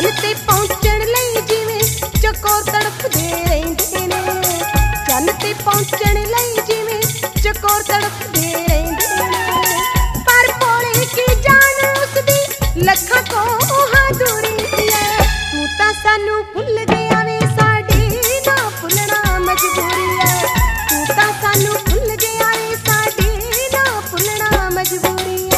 चंद ते पहुंचण लई जिवें चकोर तड़फदे रहिंदे ने, चंद ते पहुंचण लई जिवें चकोर तड़फदे रहिंदे ने। पर भोले की जान उसदी लखां कोहां दूरी है, तू तां सानू भुल गया वे साडी ना भुलना मजबूरी है, तू तां सानू भुल गया वे साडी ना भुलना मजबूरी है।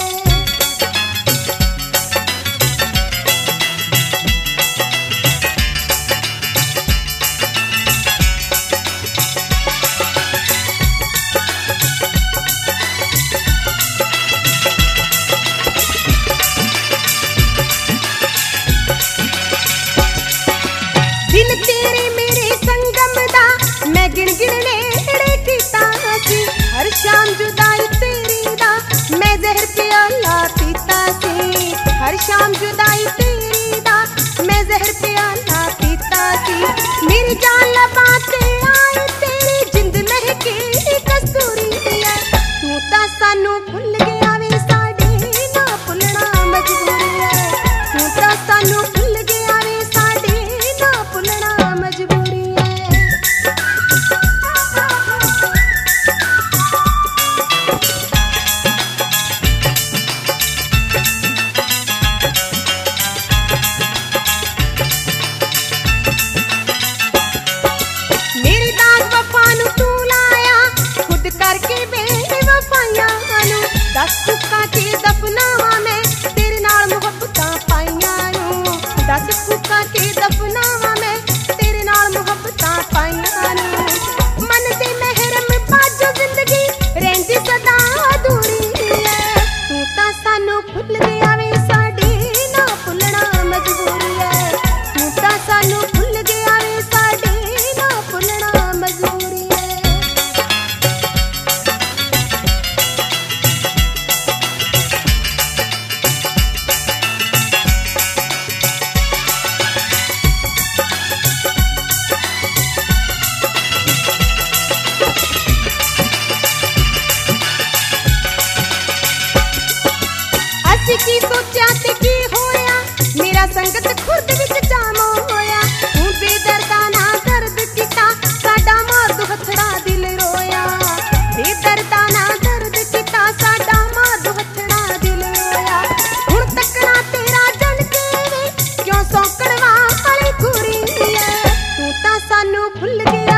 दिन तेरे मेरे संगम दा मैं गिण गिण नेड़े कीता सी, हर शाम जुदाई तेरी दा मैं जहर प्याला पीता सी, हर शाम जुदाई तेरी दा मैं जहर प्याला पीता सी। मेरी जान लबा ते आई तेरी जिंद महकी कस्तूरी है, तू तां सानू भुल गया वे साडी ना भुलना मजबूरी है, तू तां सानू भुल गया वे साडी ना भुलना मजबूरी है। मेरी दाग वफा नू तू लाया खुद करके बेवफाइयां नू, दस कुक्कां च दफनावा मैं तेरे नाल मुहब्बतां पाइयां नू, दस कुक्कां च दफनावा मैं तेरे नाल मुहब्बतां पाइयां नू। मन दे महरम बाजो जिंदगी रहिंदी सदा अधूरी है, तू तां सानू भुल गया वे साडी ना भुलना मजबूरी है, तू तां सानू भुल गया वे साडी ना भुलना मजबूरी है। ਅਸੀਂ ਕੀ ਸੋਚਿਆ ਤੇ ਕੀ ਹੋਇਆ, ਮੇਰਾ ਸੰਗਤ ਖੁਰਦ ਵਿੱਚ ਜਾਮ ਹੋਇਆ, ਤੂੰ ਬੇਦਰਦਾ ਨਾ ਦਰਦ ਕੀਤਾ ਸਾਡਾ ਮਾਰ ਦੂ ਹੱਥੜਾ ਦਿਲ ਰੋਇਆ, ਬੇਦਰਦਾ ਨਾ ਦਰਦ ਕੀਤਾ ਸਾਡਾ ਮਾਰ ਦੂ ਹੱਥੜਾ ਦਿਲ ਰੋਇਆ। ਹੁਣ ਤੱਕਣਾ ਤੇਰਾ ਜਣ ਕੇ ਵੇ ਕਿਉਂ ਸੌਂਕਣ ਵਾਲੀ ਕੁੜੀ ਹੈ, ਤੂੰ ਤਾਂ ਸਾਨੂੰ ਭੁੱਲ ਗਿਆ